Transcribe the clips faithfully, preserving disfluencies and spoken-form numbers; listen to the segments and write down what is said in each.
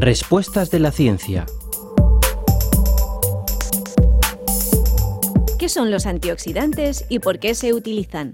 Respuestas de la ciencia. ¿Qué son los antioxidantes y por qué se utilizan?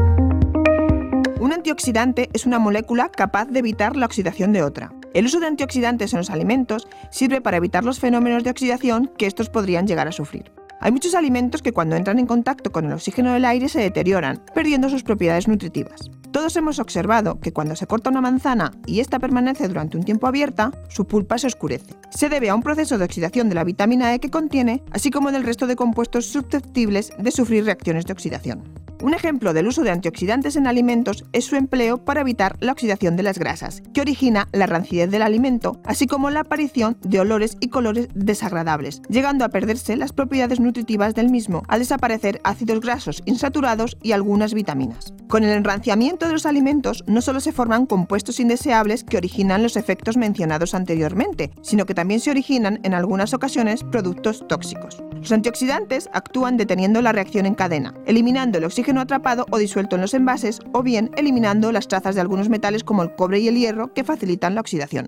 Un antioxidante es una molécula capaz de evitar la oxidación de otra. El uso de antioxidantes en los alimentos sirve para evitar los fenómenos de oxidación que estos podrían llegar a sufrir. Hay muchos alimentos que cuando entran en contacto con el oxígeno del aire se deterioran, perdiendo sus propiedades nutritivas. Todos hemos observado que cuando se corta una manzana y ésta permanece durante un tiempo abierta, su pulpa se oscurece. Se debe a un proceso de oxidación de la vitamina E que contiene, así como del resto de compuestos susceptibles de sufrir reacciones de oxidación. Un ejemplo del uso de antioxidantes en alimentos es su empleo para evitar la oxidación de las grasas, que origina la rancidez del alimento, así como la aparición de olores y colores desagradables, llegando a perderse las propiedades nutritivas del mismo al desaparecer ácidos grasos insaturados y algunas vitaminas. Con el enranciamiento de los alimentos no solo se forman compuestos indeseables que originan los efectos mencionados anteriormente, sino que también se originan en algunas ocasiones productos tóxicos. Los antioxidantes actúan deteniendo la reacción en cadena, eliminando el oxígeno atrapado o disuelto en los envases o bien eliminando las trazas de algunos metales como el cobre y el hierro que facilitan la oxidación.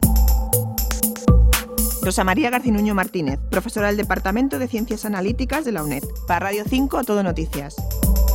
Rosa María Garcinuño Martínez, profesora del Departamento de Ciencias Analíticas de la UNED. Para Radio cinco, Todo Noticias.